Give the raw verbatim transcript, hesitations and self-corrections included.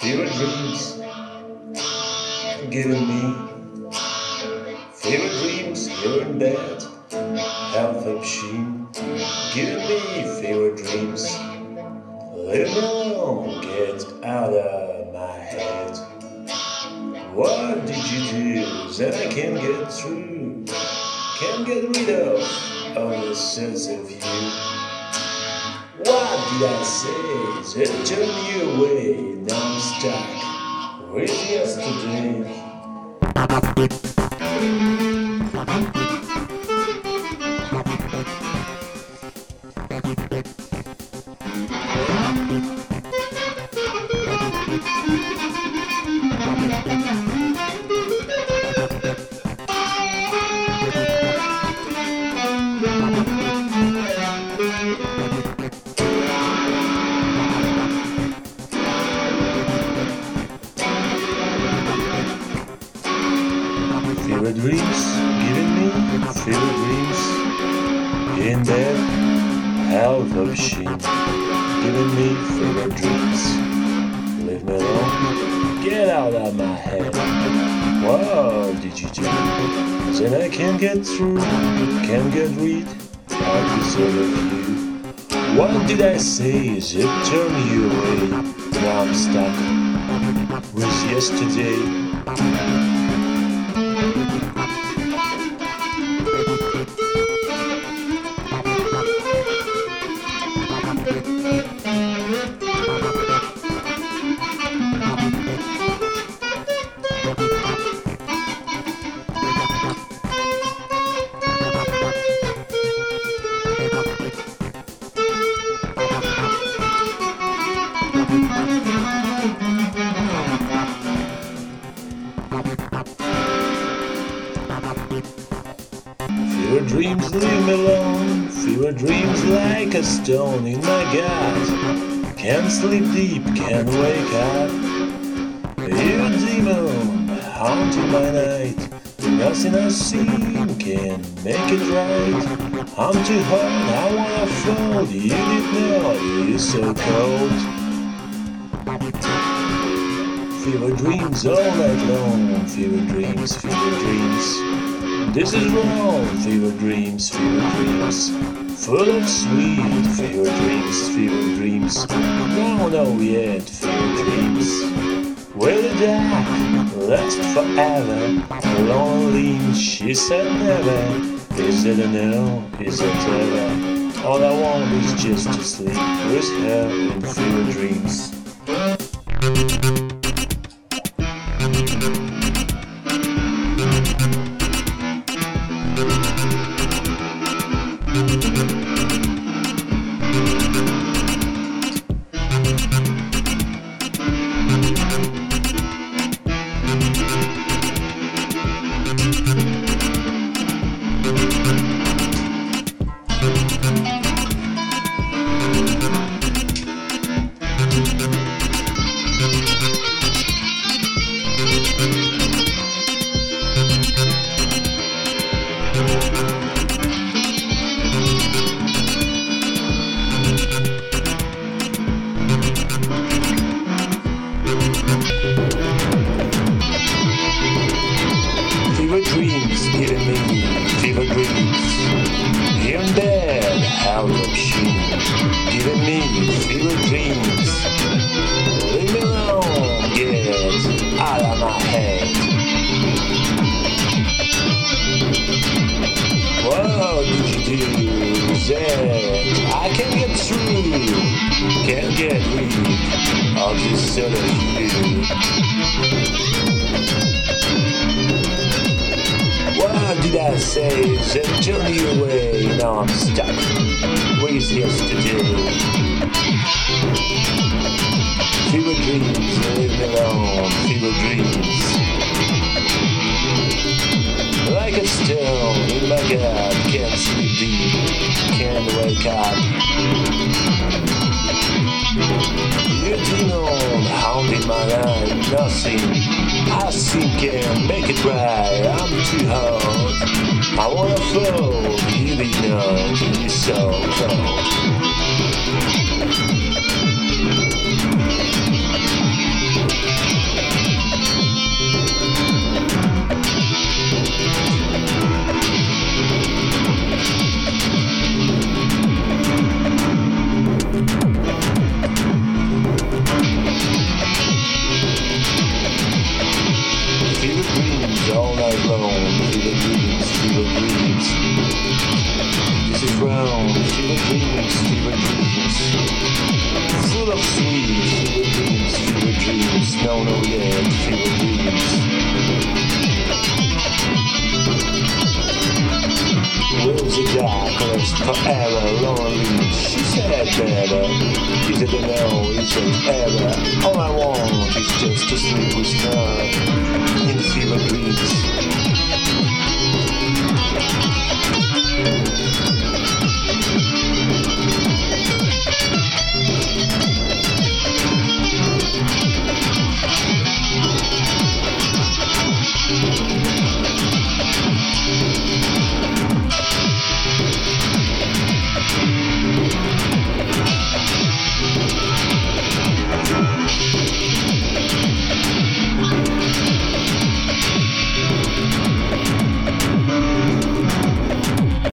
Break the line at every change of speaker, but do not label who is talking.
Fever dreams giving me fever dreams here in bed. Health of sheen giving me fever dreams. Leave me alone, get out of my head. What did you do that I can't get through? Can't get rid of all the sense of you. What did I say that turned you away? Now I'm stuck with yesterday. Fever dreams giving me fever dreams in bed. Health of sheen giving me fever dreams. Leave me alone, get out of my head. What did you do? Then I can't get through, can't get rid of this other you. What did I say that turned you away? Now I'm stuck with yesterday. Fever dreams leave me alone. Fever dreams like a stone in my gut. Can't sleep deep, can't wake up. You demon haunting my night. Nothing I've seen can make it right. I'm too hot, I wanna fall. You didn't know you're so cold. Fever dreams all night long. Fever dreams, fever dreams. This is wrong, fever dreams, fever dreams. Full of sweet fever dreams, fever dreams. No, no, yet, fever dreams. Will the dark last forever? Lonely, she said never. Is it a no, is it ever? All I want is just to sleep with her in fever dreams. Fever dreams giving me fever dreams. Here and there, how of sheen giving me fever dreams. Leave me alone, get out of my head. What did you do that I can't get through, can't get rid of this other you? What did I say that turned you away? Now I'm stuck with yesterday. Fever dreams, leave me alone, fever dreams. Like a stone in my gut, can't sleep deep, can't wake up. You demon haunting my life, nothing I see can make it right. I'm too hot, I wanna fall. You didn't know you're so cold. dreams. Full of sweet fever dreams, fever dreams. No, no, yeah, fever dreams. Rosy darkness forever lonely. She said better. Is it a no? Is it ever? All I want is just to sleep with her in fever dreams.